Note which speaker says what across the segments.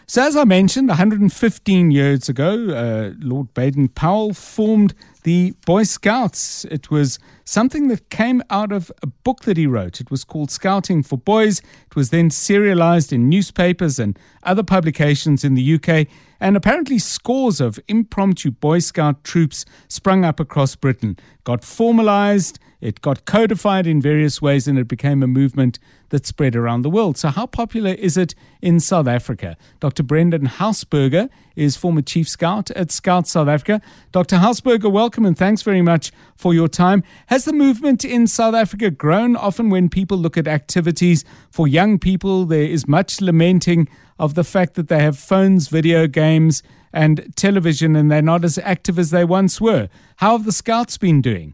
Speaker 1: So as I mentioned, 115 years ago, Lord Baden-Powell formed the Boy Scouts. It was something that came out of a book that he wrote. It was called Scouting for Boys. It was then serialized in newspapers and other publications in the UK. And apparently scores of impromptu Boy Scout troops sprung up across Britain, got formalized, it got codified in various ways, and it became a movement that spread around the world. So how popular is it in South Africa? Dr. Brendan Hausberger is former Chief Scout at Scouts South Africa. Dr. Hausberger, welcome and thanks very much for your time. Has the movement in South Africa grown? Often when people look at activities for young people, there is much lamenting of the fact that they have phones, video games, and television, and they're not as active as they once were. How have the Scouts been doing?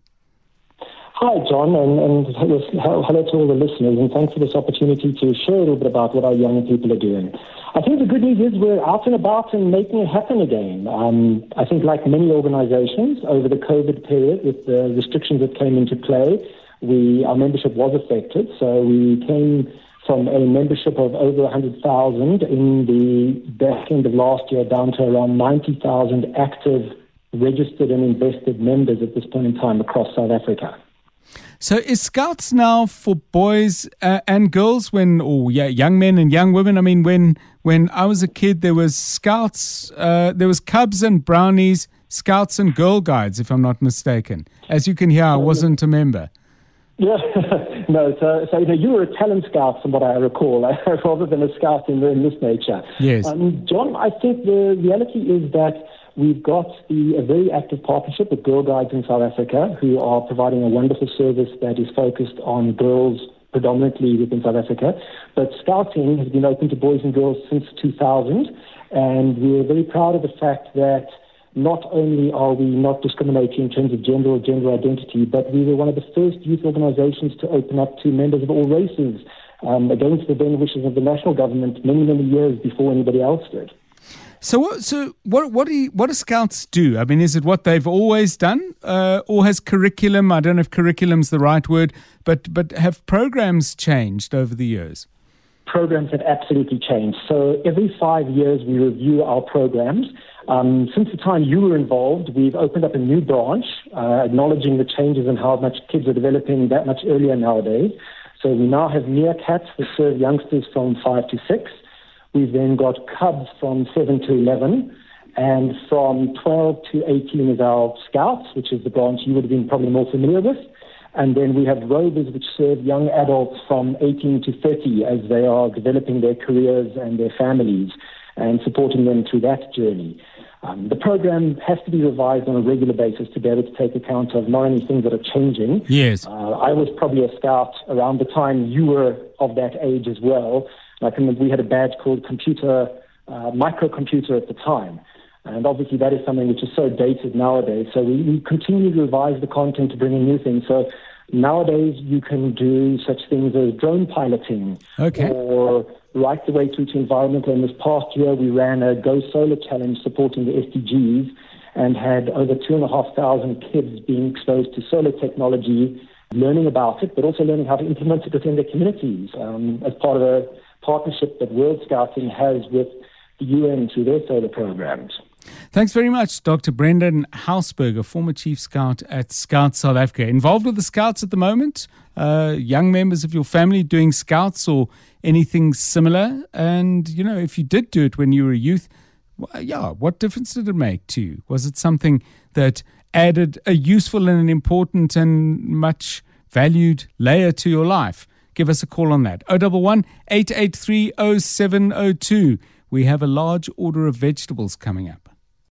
Speaker 2: Hi, John, and hello to all the listeners, and thanks for this opportunity to share a little bit about what our young people are doing. I think the good news is we're out and about and making it happen again. I think like many organizations, over the COVID period, with the restrictions that came into play, our membership was affected. So we came from a membership of over 100,000 in the back end of last year down to around 90,000 active, registered and invested members at this point in time across South Africa.
Speaker 1: So is Scouts now for boys and girls young men and young women? I mean, when I was a kid, there was Scouts, there was Cubs and Brownies, Scouts and Girl Guides, if I'm not mistaken. As you can hear, I wasn't a member.
Speaker 2: Yeah, no, so you were a talent scout from what I recall, rather than a scout in this nature.
Speaker 1: Yes.
Speaker 2: John, I think the reality is that we've got a very active partnership with Girl Guides in South Africa, who are providing a wonderful service that is focused on girls predominantly within South Africa. But Scouting has been open to boys and girls since 2000, and we're very proud of the fact that not only are we not discriminating in terms of gender or gender identity, but we were one of the first youth organizations to open up to members of all races, against the then wishes of the national government many, many years before anybody else did.
Speaker 1: So what do Scouts do? I mean, is it what they've always done, or has curriculum? I don't know if curriculum's the right word, but have programs changed over the years?
Speaker 2: Programs have absolutely changed. So every 5 years we review our programs. Since the time you were involved, we've opened up a new branch, acknowledging the changes in how much kids are developing that much earlier nowadays. So we now have meerkats that serve youngsters from 5 to 6. We've then got Cubs from 7 to 11, and from 12 to 18 is our Scouts, which is the branch you would have been probably more familiar with. And then we have Rovers, which serve young adults from 18 to 30 as they are developing their careers and their families and supporting them through that journey. The program has to be revised on a regular basis to be able to take account of not only things that are changing.
Speaker 1: Yes.
Speaker 2: I was probably a Scout around the time you were of that age as well. Like we had a badge called microcomputer at the time. And obviously that is something which is so dated nowadays. So we continue to revise the content to bring in new things. So nowadays you can do such things as drone piloting, or right the way through to environmental. And this past year we ran a Go Solar Challenge supporting the SDGs and had over 2,500 kids being exposed to solar technology, learning about it, but also learning how to implement it within their communities as part of a partnership that World Scouting has with the UN through their solar programs.
Speaker 1: Thanks very much, Dr. Brendan Hausberger, former Chief Scout at Scouts South Africa. Involved with the Scouts at the moment? Young members of your family doing Scouts or anything similar? And, if you did do it when you were a youth, what difference did it make to you? Was it something that added a useful and an important and much valued layer to your life? Give us a call on that. 011 883 0702. We have a large order of vegetables coming up.